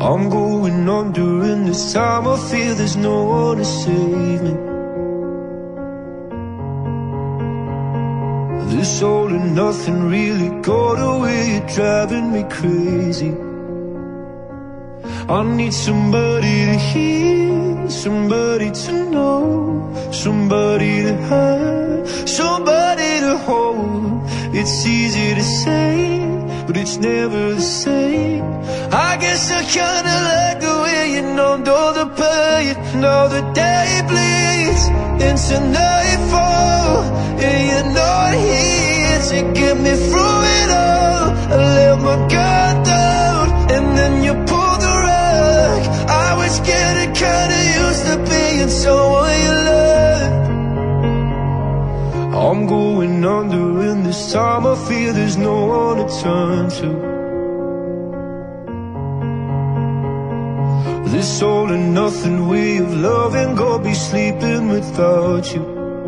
I'm going on during this time. I feel there's no one to save me. This all and nothing really got away, you're driving me crazy. I need somebody to hear, somebody to know, somebody to have, somebody to hold. It's easy to say, but it's never the same. I guess I kinda like the way you numbed all the pain. Now the day bleeds into nightfall, and you're not here to get me through it all. I let my guard down, and then you pulled the rug. I was getting kinda used to being someone you loved. I'm going under, and this time I feel there's no one to turn to. This all and nothing way of loving, gonna be sleeping without you.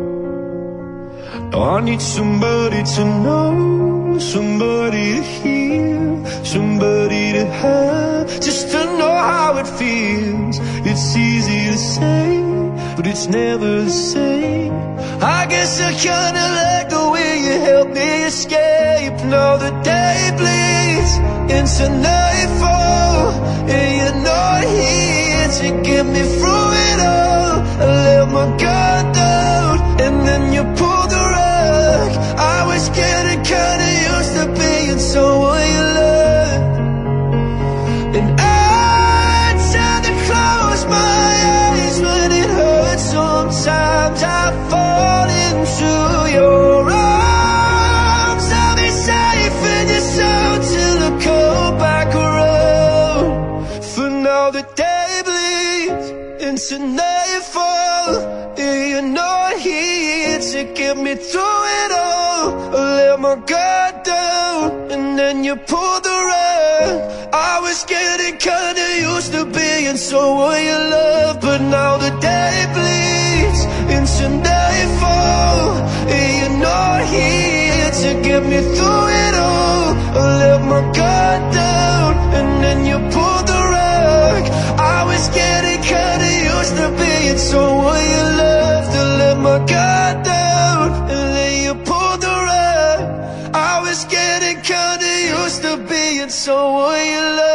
I need somebody to know, somebody to hear, somebody to have, just to know how it feels. It's easy to say, but it's never the same. I guess I kinda like the way you help me escape. Now the day bleeds into nightfall, and you're not here to get me through it all. I let my guard down, and then you pulled the rug. I was getting kinda used to being someone you loved. And I tend to close my eyes when it hurts. Sometimes I fall into your arms. I'll be safe in your soul till I come back around. For now the day bleeds into nightfall, and you're not here to get me through it all. I let my guard down, and then you pulled the rug. I was getting kinda used to being someone you love, but now the day bleeds into nightfall, and you're not here to get me through it all. I let my guard down, and then you pulled the rug. I was getting kinda used to being someone you loved. I let my guard down, and then you pulled the rug. I was getting kinda used to being someone you loved.